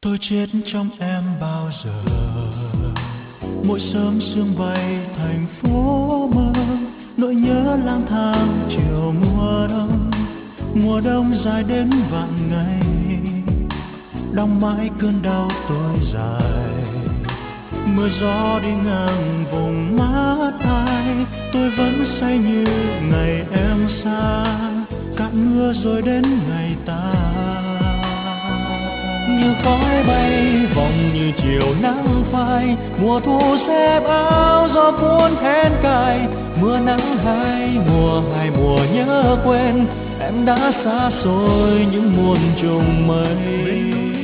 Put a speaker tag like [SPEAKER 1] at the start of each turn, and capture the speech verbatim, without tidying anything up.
[SPEAKER 1] Tôi chết trong em bao giờ, mỗi sớm sương bay thành phố mơ, nỗi nhớ lang thang chiều mùa đông. Mùa đông dài đến vạn ngày, đong mãi cơn đau tôi dài. Mưa gió đi ngang vùng mát ai, tôi vẫn say như ngày em xa. Cạn mưa rồi đến ngày ta,
[SPEAKER 2] như khói bay vòng như chiều nắng phai. Mùa thu sẽ bão gió cuốn then cài, mưa nắng hai mùa hai mùa nhớ quên. Em đã xa xôi những muôn trùng mây.